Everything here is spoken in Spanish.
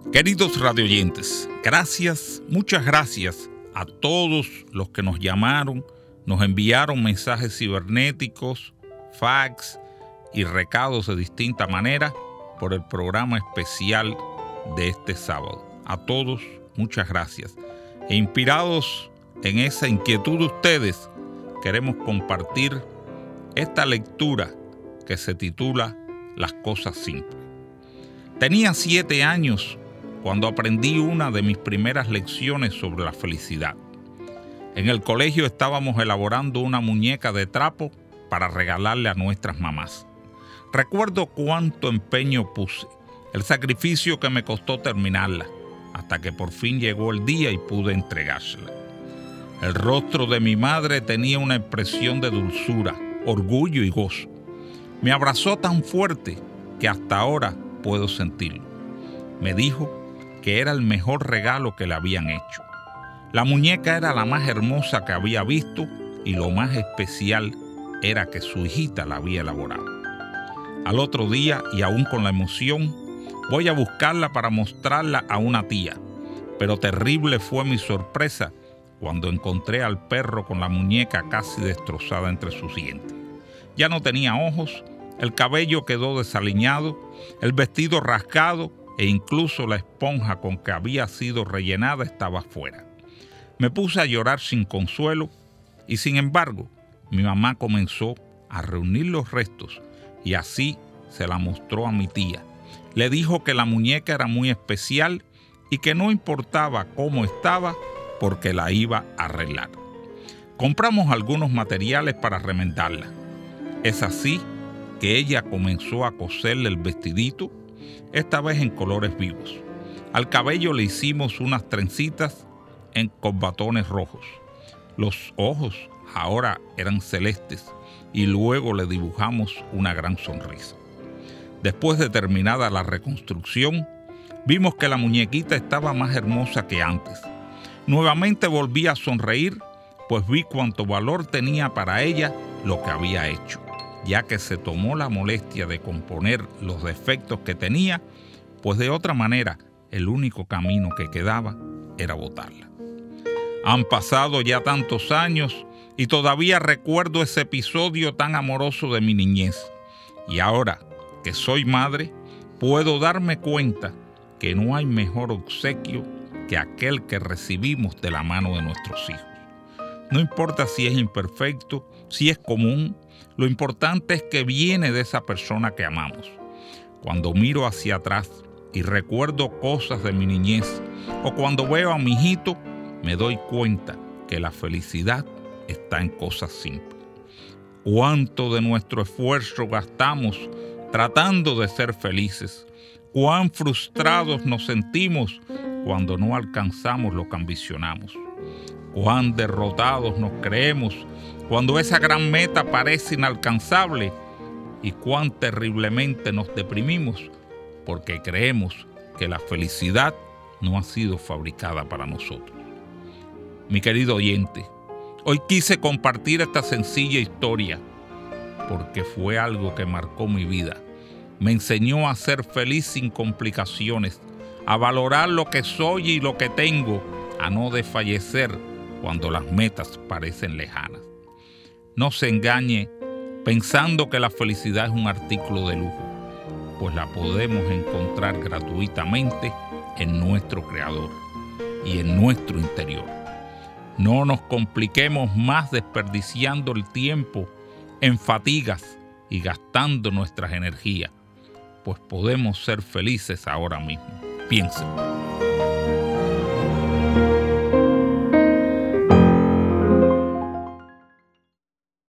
Queridos radioyentes, gracias, muchas gracias a todos los que nos llamaron, nos enviaron mensajes cibernéticos, fax y recados de distinta manera por el programa especial de este sábado. A todos, muchas gracias. E inspirados en esa inquietud de ustedes, queremos compartir esta lectura que se titula Las cosas simples. Tenía 7 años cuando aprendí una de mis primeras lecciones sobre la felicidad. En el colegio estábamos elaborando una muñeca de trapo para regalarle a nuestras mamás. Recuerdo cuánto empeño puse, el sacrificio que me costó terminarla, hasta que por fin llegó el día y pude entregársela. El rostro de mi madre tenía una expresión de dulzura, orgullo y gozo. Me abrazó tan fuerte que hasta ahora puedo sentirlo. Me dijo que era el mejor regalo que le habían hecho. La muñeca era la más hermosa que había visto y lo más especial era que su hijita la había elaborado. Al otro día, y aún con la emoción, voy a buscarla para mostrarla a una tía, pero terrible fue mi sorpresa cuando encontré al perro con la muñeca casi destrozada entre sus dientes. Ya no tenía ojos, el cabello quedó desaliñado, el vestido rasgado e incluso la esponja con que había sido rellenada estaba fuera. Me puse a llorar sin consuelo y sin embargo mi mamá comenzó a reunir los restos y así se la mostró a mi tía. Le dijo que la muñeca era muy especial y que no importaba cómo estaba porque la iba a arreglar. Compramos algunos materiales para remendarla. Es así que ella comenzó a coserle el vestidito, esta vez en colores vivos. Al cabello le hicimos unas trencitas con batones rojos. Los ojos ahora eran celestes y luego le dibujamos una gran sonrisa. Después de terminada la reconstrucción, vimos que la muñequita estaba más hermosa que antes. Nuevamente volví a sonreír, pues vi cuánto valor tenía para ella lo que había hecho, ya que se tomó la molestia de componer los defectos que tenía, pues de otra manera el único camino que quedaba era botarla. Han pasado ya tantos años y todavía recuerdo ese episodio tan amoroso de mi niñez. Y ahora que soy madre, puedo darme cuenta que no hay mejor obsequio que aquel que recibimos de la mano de nuestros hijos. No importa si es imperfecto, si es común, lo importante es que viene de esa persona que amamos. Cuando miro hacia atrás y recuerdo cosas de mi niñez, o cuando veo a mi hijito, me doy cuenta que la felicidad está en cosas simples. Cuánto de nuestro esfuerzo gastamos tratando de ser felices, cuán frustrados nos sentimos cuando no alcanzamos lo que ambicionamos, cuán derrotados nos creemos cuando esa gran meta parece inalcanzable y cuán terriblemente nos deprimimos porque creemos que la felicidad no ha sido fabricada para nosotros. Mi querido oyente, hoy quise compartir esta sencilla historia porque fue algo que marcó mi vida. Me enseñó a ser feliz sin complicaciones, a valorar lo que soy y lo que tengo, a no desfallecer cuando las metas parecen lejanas. No se engañe pensando que la felicidad es un artículo de lujo, pues la podemos encontrar gratuitamente en nuestro Creador y en nuestro interior. No nos compliquemos más desperdiciando el tiempo en fatigas y gastando nuestras energías, pues podemos ser felices ahora mismo. Piénsenlo.